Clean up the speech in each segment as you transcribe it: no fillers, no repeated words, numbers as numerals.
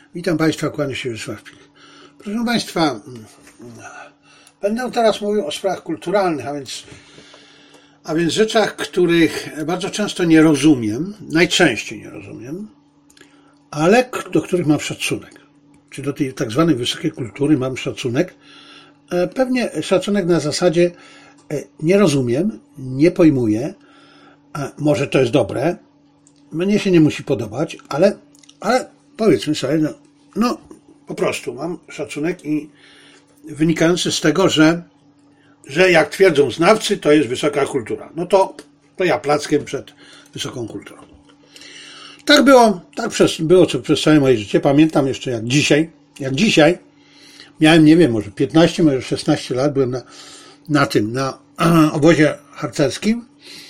Witam Państwa, kłaniam się Wiesław Pik. Proszę Państwa, będę teraz mówił o sprawach kulturalnych, a więc rzeczach, których bardzo często nie rozumiem, najczęściej nie rozumiem, ale do których mam szacunek. Czyli do tej tak zwanej wysokiej kultury mam szacunek. Pewnie szacunek na zasadzie nie rozumiem, nie pojmuję, może to jest dobre, mnie się nie musi podobać, ale powiedzmy sobie, no po prostu mam szacunek i wynikający z tego, że jak twierdzą znawcy, to jest wysoka kultura. No to ja plackiem przed wysoką kulturą. Tak było przez całe moje życie. Pamiętam jeszcze jak dzisiaj miałem, nie wiem, może 15, może 16 lat, byłem na obozie harcerskim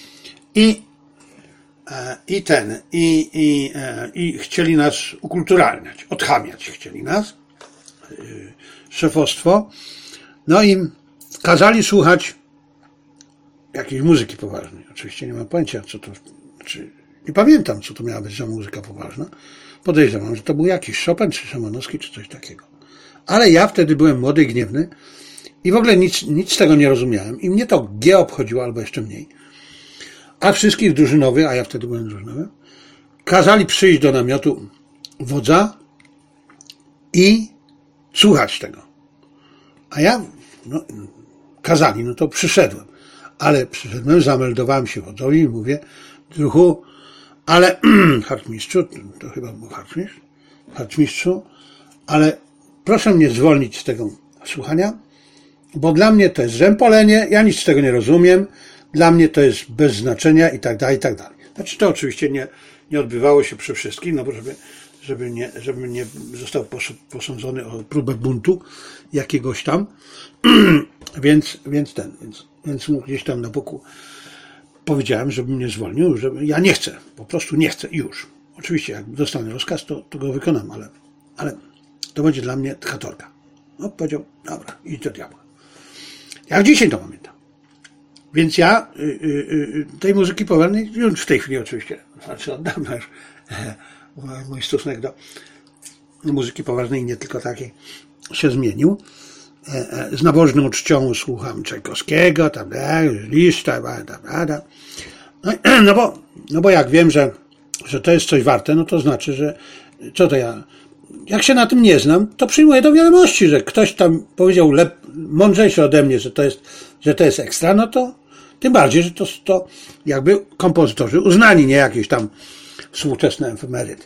i chcieli nas ukulturalniać, odchamiać chcieli nas, szefostwo, no i kazali słuchać jakiejś muzyki poważnej. Oczywiście nie mam pojęcia, nie pamiętam, co to miała być za muzyka poważna. Podejrzewam, że to był jakiś Chopin, czy Szymanowski, czy coś takiego. Ale ja wtedy byłem młody i gniewny i w ogóle nic z tego nie rozumiałem i mnie to G obchodziło, albo jeszcze mniej. A wszystkich drużynowych, a ja wtedy byłem drużynowy, kazali przyjść do namiotu wodza i słuchać tego. A ja, kazali, no to przyszedłem. Ale przyszedłem, zameldowałem się wodzowi i mówię, druhu, ale harcmistrzu, to chyba był harcmistrzu, ale proszę mnie zwolnić z tego słuchania, bo dla mnie to jest rzępolenie, ja nic z tego nie rozumiem, dla mnie to jest bez znaczenia i tak dalej, i tak dalej. Znaczy to oczywiście nie odbywało się przy wszystkich, no bo żeby nie został posądzony o próbę buntu jakiegoś tam, więc mu gdzieś tam na boku powiedziałem, żeby mnie zwolnił, że ja nie chcę, po prostu nie chcę i już. Oczywiście jak dostanę rozkaz, to go wykonam, ale to będzie dla mnie katorga. No powiedział, dobra, idź do diabła. Jak dzisiaj to pamiętam. Więc ja tej muzyki poważnej, już w tej chwili oczywiście, znaczy od dawna już mój stosunek do muzyki poważnej, nie tylko takiej, się zmienił. Z nabożną czcią słucham Czajkowskiego, Liszta, no bo jak wiem, że to jest coś warte, no to znaczy, że co to ja, jak się na tym nie znam, to przyjmuję do wiadomości, że ktoś tam powiedział mądrzejszy ode mnie, że to jest ekstra, no to tym bardziej, że to jakby kompozytorzy uznani, nie jakieś tam współczesne efemerydy.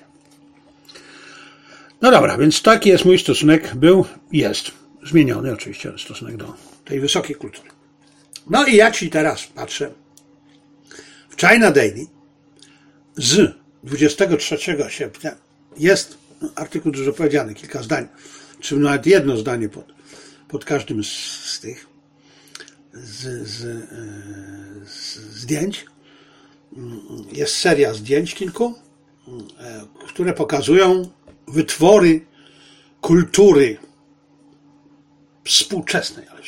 No dobra, więc taki jest mój stosunek, jest zmieniony oczywiście stosunek do tej wysokiej kultury. No i ja ci teraz patrzę w China Daily z 23 sierpnia jest artykuł dużo powiedziany, kilka zdań, czy nawet jedno zdanie pod każdym z tych zdjęć. Jest seria zdjęć kilku, które pokazują wytwory kultury współczesnej, ale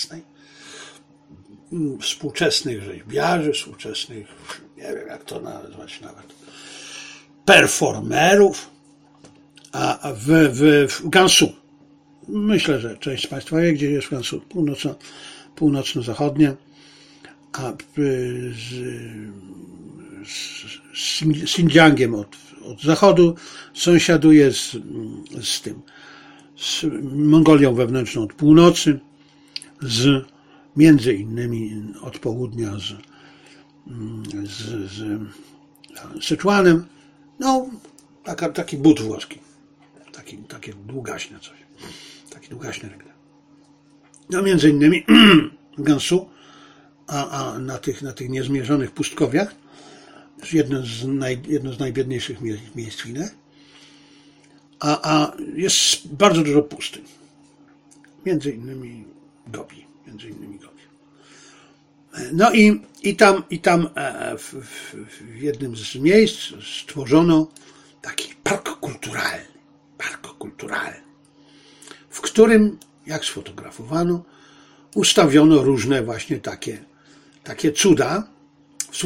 współczesnych rzeźbiarzy, współczesnych, nie wiem jak to nazwać nawet, performerów, a w Gansu. Myślę, że część z Państwa wie, gdzie jest Gansu, północno-zachodnie, a z Xinjiangiem od zachodu sąsiaduje z Mongolią wewnętrzną od północy, między innymi od południa z Syczuanem, no taki but włoski, takie długaśne coś, taki długaśny region. No między innymi w Gansu, a na tych niezmierzonych pustkowiach, jedno z najbiedniejszych miejsc w Chinach, a jest bardzo dużo pustyń. Między innymi Gobi. No i tam w jednym z miejsc stworzono taki park kulturalny, w którym, jak sfotografowano, ustawiono różne właśnie takie cuda,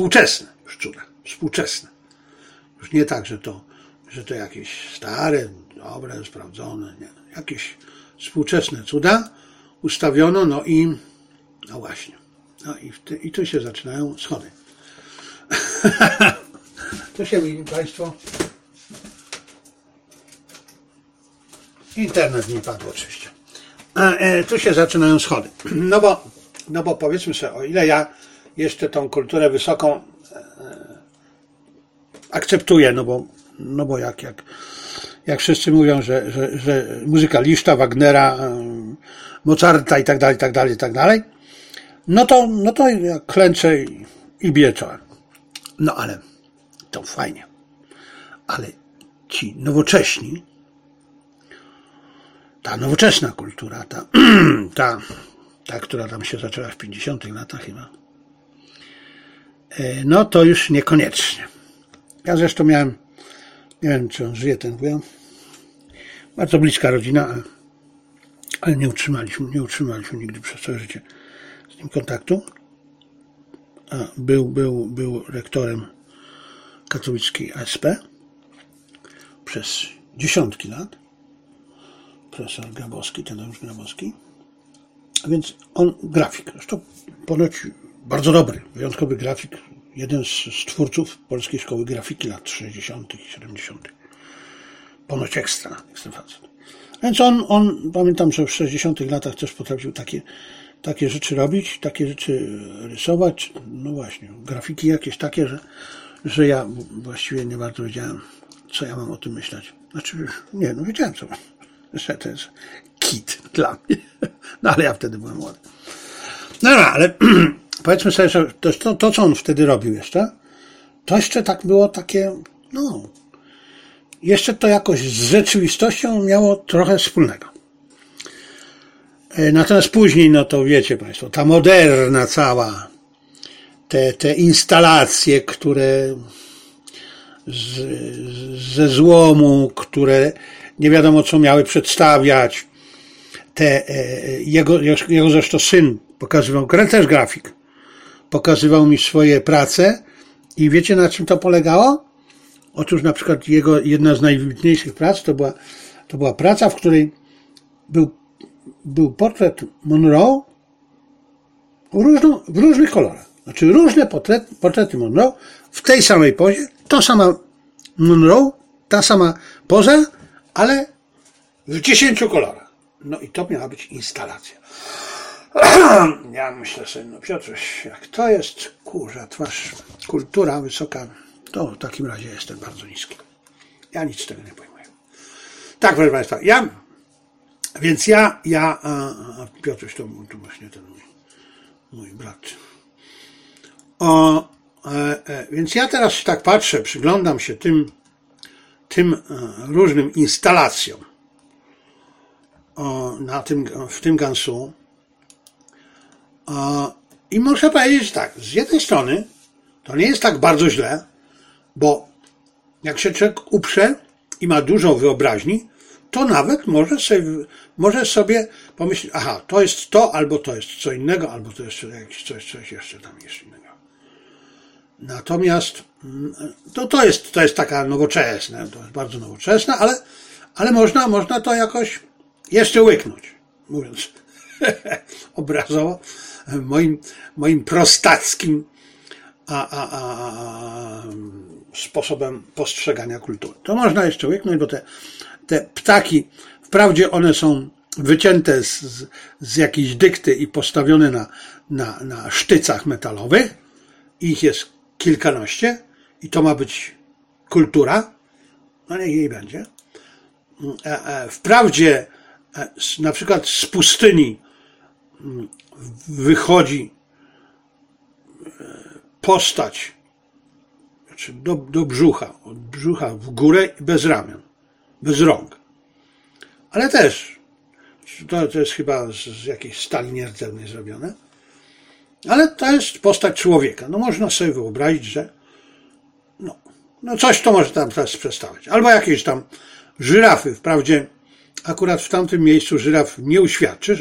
współczesne. Już nie tak, że to jakieś stare, dobre, sprawdzone, nie. Jakieś współczesne cuda ustawiono, no właśnie. No i tu się zaczynają schody. Tu się, widzicie Państwo, internet nie padł oczywiście. Tu się zaczynają schody. No bo powiedzmy sobie, o ile ja jeszcze tą kulturę wysoką akceptuję, no bo jak wszyscy mówią, że muzyka Liszta, Wagnera, Mozarta i tak dalej, no to ja klęczę i biję czołem. No ale to fajnie. Ale ci nowocześni, ta nowoczesna kultura, ta, która tam się zaczęła w 50 latach chyba, no to już niekoniecznie. Ja zresztą miałem, nie wiem czy on żyje ten wujan, bardzo bliska rodzina, ale nie utrzymaliśmy nigdy przez całe życie z nim kontaktu. Był rektorem katowickiej ASP przez dziesiątki lat. Profesor Grabowski, Tadeusz Grabowski. A więc on grafik, zresztą ponoć bardzo dobry, wyjątkowy grafik, jeden z twórców polskiej szkoły grafiki lat 60. i 70. Ponoć ekstra facet. A więc on, pamiętam, że w 60 latach też potrafił takie rzeczy robić, takie rzeczy rysować, no właśnie, grafiki jakieś takie, że ja właściwie nie bardzo wiedziałem, co ja mam o tym myśleć. Znaczy, nie, no wiedziałem, że to jest kit dla mnie. No ale ja wtedy byłem młody. No ale powiedzmy sobie, że to, co on wtedy robił jeszcze, to jeszcze tak było takie, no, jeszcze to jakoś z rzeczywistością miało trochę wspólnego. Natomiast później, no to wiecie Państwo, ta moderna cała, te instalacje, które ze złomu, które nie wiadomo co miały przedstawiać, jego zresztą syn pokazywał, też grafik, pokazywał mi swoje prace i wiecie na czym to polegało? Otóż na przykład jego jedna z najwybitniejszych prac to była praca, w której był portret Monroe w różnych kolorach. Znaczy różne portrety Monroe w tej samej pozie, to sama Monroe, ta sama poza, ale w 10 kolorach. No i to miała być instalacja. Ja myślę sobie, no Piotruś, jak to jest, kurza, twarz, kultura wysoka, to w takim razie jestem bardzo niski. Ja nic z tego nie pojmuję. Tak, proszę Państwa, więc Piotruś to właśnie ten mój brat. Więc ja teraz tak patrzę, przyglądam się tym różnym instalacjom w tym Gansu i muszę powiedzieć tak, z jednej strony to nie jest tak bardzo źle, bo jak się człowiek uprze i ma dużo wyobraźni, to nawet może sobie pomyśleć, aha, to jest to, albo to jest co innego, albo to jest jakieś coś jeszcze tam jest innego. Natomiast to jest taka nowoczesne, to jest bardzo nowoczesne, ale można to jakoś jeszcze łyknąć, mówiąc obrazowo, moim prostackim sposobem postrzegania kultury. To można jeszcze łyknąć, bo te ptaki, wprawdzie one są wycięte z jakiejś dykty i postawione na sztycach metalowych, ich jest kilkanaście i to ma być kultura, no niech jej będzie. Wprawdzie na przykład z pustyni wychodzi postać, znaczy do brzucha, od brzucha w górę bez ramion, bez rąk. Ale też, to jest chyba z jakiejś stali nierdzewnej zrobione, ale to jest postać człowieka. No można sobie wyobrazić, że no coś to może tam przedstawiać. Albo jakieś tam żyrafy. Wprawdzie akurat w tamtym miejscu żyraf nie uświadczysz,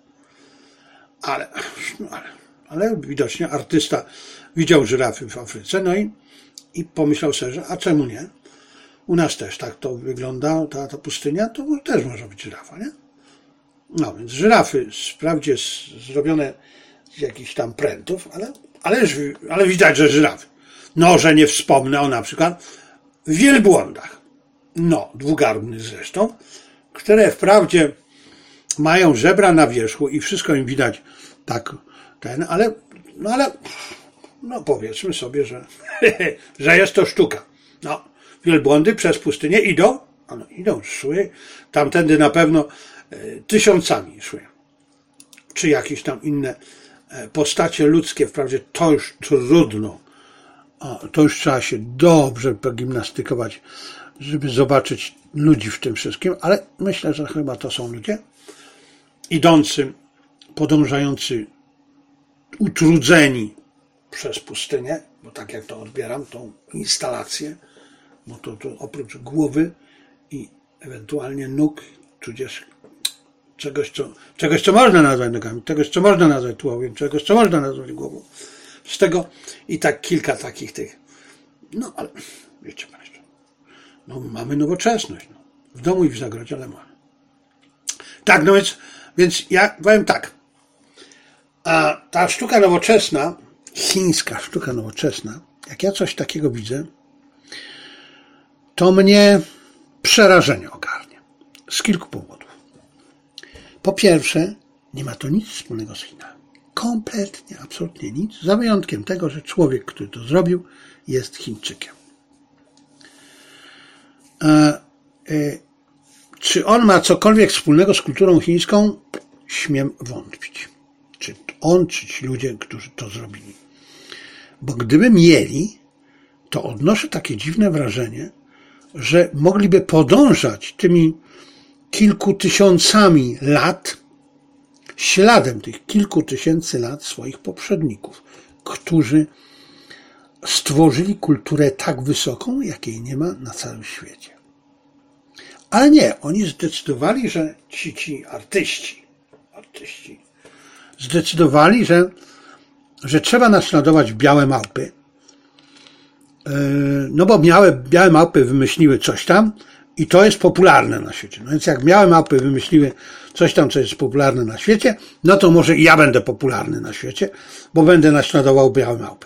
ale widocznie artysta widział żyrafy w Afryce, no i pomyślał sobie, że a czemu nie? U nas też tak to wygląda, ta pustynia, to też może być żyrafa, nie? No więc żyrafy, wprawdzie zrobione z jakichś tam prętów, ale widać, że żyrafy. No, że nie wspomnę o na przykład wielbłądach. No, dwugarbnych zresztą, które wprawdzie mają żebra na wierzchu i wszystko im widać tak, ale powiedzmy sobie, że jest to sztuka. No, wielbłądy przez pustynię szły, tamtędy na pewno tysiącami szły. Czy jakieś tam inne postacie ludzkie, wprawdzie to już trudno. To już trzeba się dobrze pogimnastykować, żeby zobaczyć ludzi w tym wszystkim, ale myślę, że chyba to są ludzie idący, podążający, utrudzeni przez pustynię, bo tak jak to odbieram, tą instalację, bo to oprócz głowy i ewentualnie nóg, tudzież czegoś, co można nazwać nogami, czegoś, co można nazwać tułowiem, czegoś, co można nazwać głową. Z tego i tak kilka takich tych. No, ale wiecie Państwo, no mamy nowoczesność. No. W domu i w zagrodzie, ale mamy. Tak, no więc ja powiem tak. A ta sztuka nowoczesna, chińska sztuka nowoczesna, jak ja coś takiego widzę, to mnie przerażenie ogarnia. Z kilku powodów. Po pierwsze, nie ma to nic wspólnego z Chinami. Kompletnie, absolutnie nic, za wyjątkiem tego, że człowiek, który to zrobił, jest Chińczykiem. Czy on ma cokolwiek wspólnego z kulturą chińską? Śmiem wątpić. Czy on, czy ci ludzie, którzy to zrobili. Bo gdyby mieli, to odnoszę takie dziwne wrażenie, że mogliby podążać tymi kilku tysiącami lat, śladem tych kilku tysięcy lat swoich poprzedników, którzy stworzyli kulturę tak wysoką, jakiej nie ma na całym świecie. Ale nie, oni zdecydowali, że ci artyści zdecydowali, że trzeba naśladować białe małpy, no bo białe małpy wymyśliły coś tam i to jest popularne na świecie. No więc jak białe małpy wymyśliły coś tam, co jest popularne na świecie, no to może i ja będę popularny na świecie, bo będę naśladował białe małpy.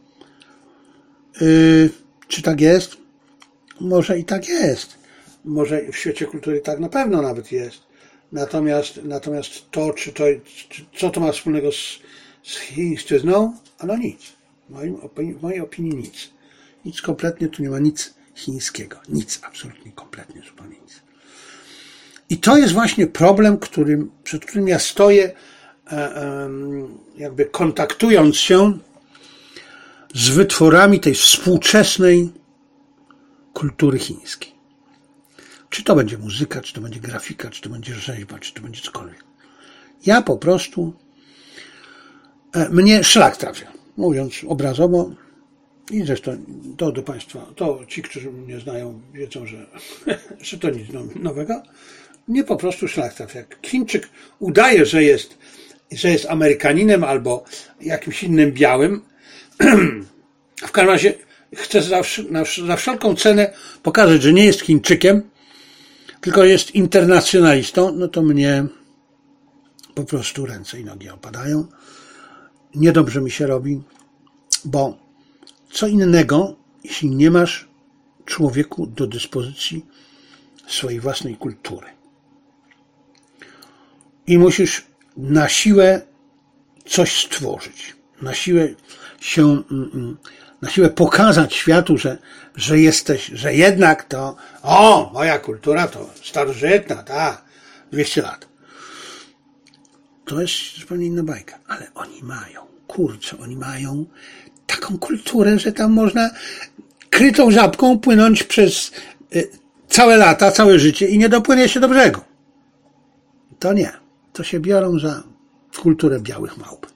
Czy tak jest? Może i tak jest. Może w świecie kultury tak na pewno nawet jest. Natomiast to, co to ma wspólnego z chińszczyzną? No nic. W mojej opinii nic. Nic kompletnie, tu nie ma nic chińskiego. Nic, absolutnie, kompletnie, zupełnie nic. I to jest właśnie problem, przed którym ja stoję, jakby kontaktując się z wytworami tej współczesnej kultury chińskiej. Czy to będzie muzyka, czy to będzie grafika, czy to będzie rzeźba, czy to będzie cokolwiek. Ja po prostu, mnie szlak trafia, mówiąc obrazowo, i zresztą to do Państwa, to ci, którzy mnie znają, wiedzą, że to nic nowego. Mnie po prostu szlak trafia. Jak Chińczyk udaje, że jest Amerykaninem albo jakimś innym białym, w każdym razie chce za wszelką cenę pokazać, że nie jest Chińczykiem, tylko jest internacjonalistą, no to mnie po prostu ręce i nogi opadają. Niedobrze mi się robi, bo co innego, jeśli nie masz człowieku do dyspozycji swojej własnej kultury. I musisz na siłę coś stworzyć. Na siłę pokazać światu, że jesteś, że jednak to, moja kultura to starożytna, 200 lat. To jest zupełnie inna bajka. Ale oni mają taką kulturę, że tam można krytą żabką płynąć przez całe lata, całe życie i nie dopłynie się do brzegu. To nie. To się biorą za kulturę białych małp.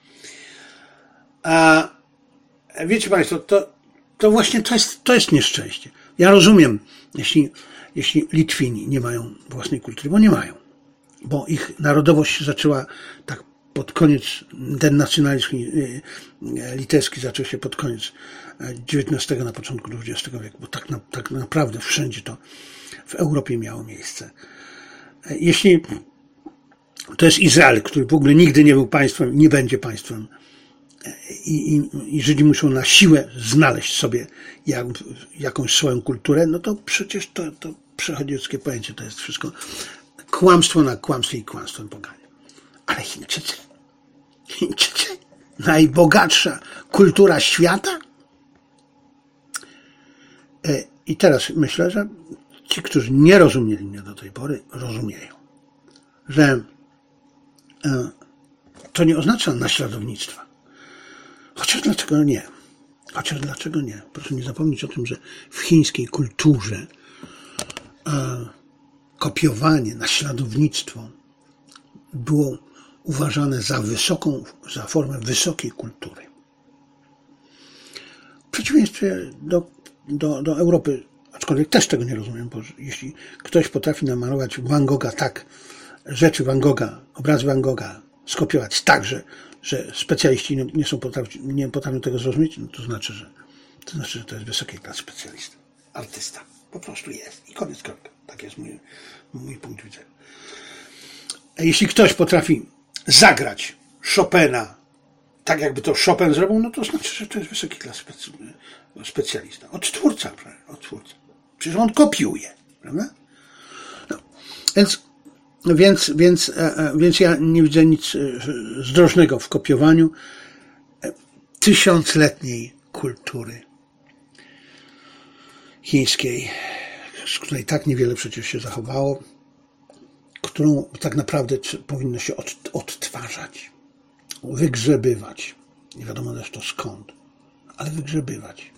A wiecie Państwo, to właśnie to jest nieszczęście. Ja rozumiem, jeśli Litwini nie mają własnej kultury, bo nie mają. Bo ich narodowość zaczęła tak pod koniec, ten nacjonalizm litewski zaczął się pod koniec XIX, na początku XX wieku, bo tak naprawdę wszędzie to w Europie miało miejsce. Jeśli to jest Izrael, który w ogóle nigdy nie był państwem, nie będzie państwem i Żydzi muszą na siłę znaleźć sobie jakąś swoją kulturę, no to przecież to przechodzieckie pojęcie, to jest wszystko kłamstwo na kłamstwie i kłamstwem poganie. Ale Chińczycy, najbogatsza kultura świata? I teraz myślę, że ci, którzy nie rozumieli mnie do tej pory, rozumieją, że to nie oznacza naśladownictwa. Chociaż dlaczego nie? Proszę nie zapomnieć o tym, że w chińskiej kulturze kopiowanie, naśladownictwo było uważane za formę wysokiej kultury. W przeciwieństwie do Europy, aczkolwiek też tego nie rozumiem, bo jeśli ktoś potrafi namalować Van Gogha tak, rzeczy Van Gogha, obrazy Van Gogha skopiować tak, że specjaliści nie potrafią tego zrozumieć, no to znaczy, że to jest wysokiej klasy specjalista, artysta. Po prostu jest. I koniec, kropka. Tak jest mój punkt widzenia. A jeśli ktoś potrafi zagrać Chopina tak, jakby to Chopin zrobił, no to znaczy, że to jest wysokiej klasy specjalista. Odtwórca. Przecież on kopiuje, prawda? No. Więc ja nie widzę nic zdrożnego w kopiowaniu tysiącletniej kultury chińskiej, z której tak niewiele przecież się zachowało, którą tak naprawdę powinno się odtwarzać, wygrzebywać. Nie wiadomo zresztą skąd, ale wygrzebywać.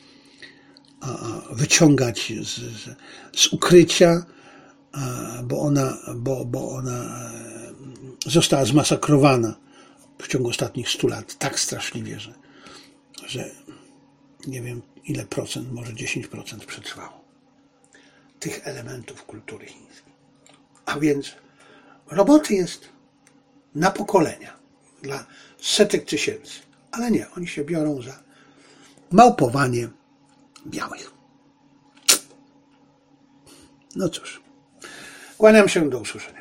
Wyciągać z ukrycia, bo ona została zmasakrowana w ciągu ostatnich 100 lat tak straszliwie, że nie wiem ile procent, może 10% przetrwało tych elementów kultury chińskiej. A więc roboty jest na pokolenia dla setek tysięcy, ale nie, oni się biorą za małpowanie białych. No cóż, kłaniam się, do usłyszenia.